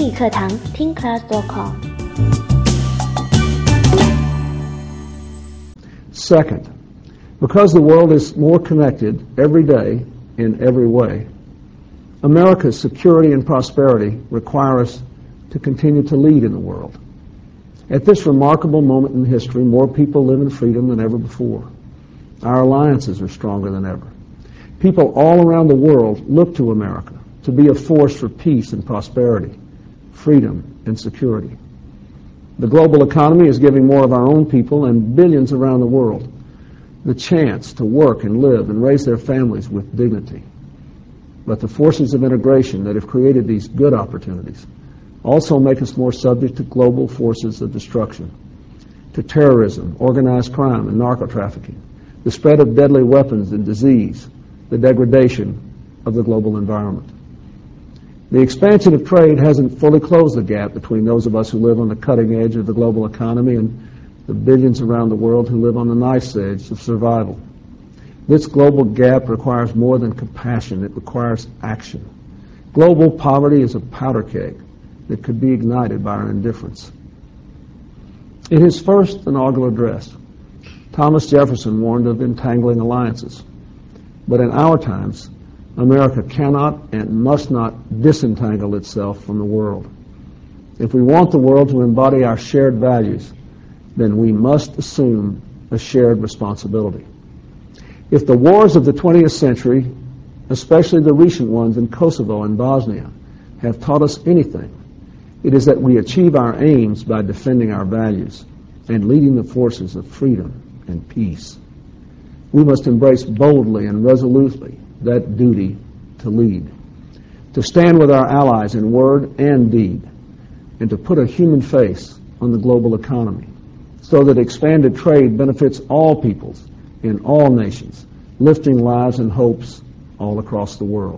英语课堂听 class.com。 Second, because the world is more connected every day in every way, America's security and prosperity require us to continue to lead in the world. At this remarkable moment in history, more people live in freedom than ever before. Our alliances are stronger than ever. People all around the world look to America to be a force for peace and prosperity, freedom and security. The global economy is giving more of our own people and billions around the world the chance to work and live and raise their families with dignity. But the forces of integration that have created these good opportunities also make us more subject to global forces of destruction, to terrorism, organized crime, and narco-trafficking, the spread of deadly weapons and disease, the degradation of the global environment. The expansion of trade hasn't fully closed the gap between those of us who live on the cutting edge of the global economy and the billions around the world who live on the nice edge of survival. This global gap requires more than compassion. It requires action. Global poverty is a powder keg that could be ignited by our indifference. In his first inaugural address, Thomas Jefferson warned of entangling alliances. But in our times, America cannot and must not disentangle itself from the world. If we want the world to embody our shared values, then we must assume a shared responsibility. If the wars of the 20th century, especially the recent ones in Kosovo and Bosnia, have taught us anything, it is that we achieve our aims by defending our values and leading the forces of freedom and peace. We must embrace boldly and resolutely that duty to lead, to stand with our allies in word and deed, and to put a human face on the global economy so that expanded trade benefits all peoples in all nations, lifting lives and hopes all across the world.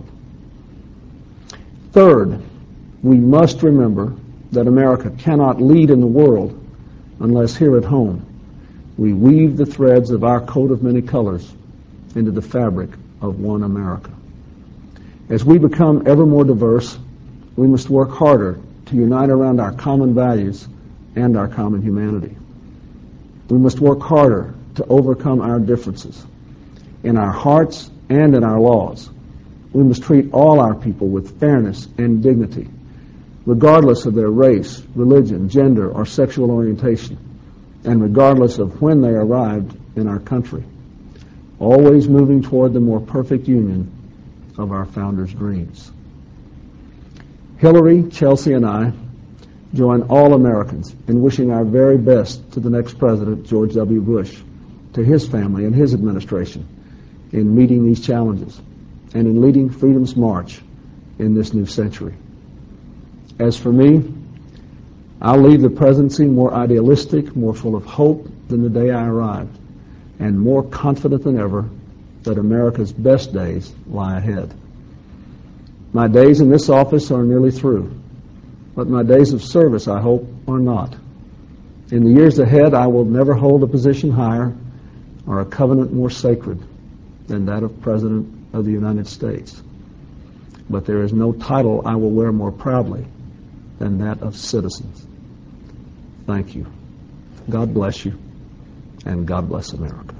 Third, we must remember that America cannot lead in the world unless here at home we weave the threads of our coat of many colors into the fabric of one America. As we become ever more diverse, we must work harder to unite around our common values and our common humanity. We must work harder to overcome our differences in our hearts and in our laws. We must treat all our people with fairness and dignity, regardless of their race, religion, gender, or sexual orientation, and regardless of when they arrived in our country, always moving toward the more perfect union of our founders' dreams. Hillary, Chelsea, and I join all Americans in wishing our very best to the next president, George W. Bush, to his family and his administration in meeting these challenges and in leading freedom's march in this new century. As for me, I'll leave the presidency more idealistic, more full of hope than the day I arrived, and more confident than ever that America's best days lie ahead. My days in this office are nearly through, but my days of service, I hope, are not. In the years ahead, I will never hold a position higher or a covenant more sacred than that of President of the United States. But there is no title I will wear more proudly than that of citizens. Thank you. God bless you, and God bless America.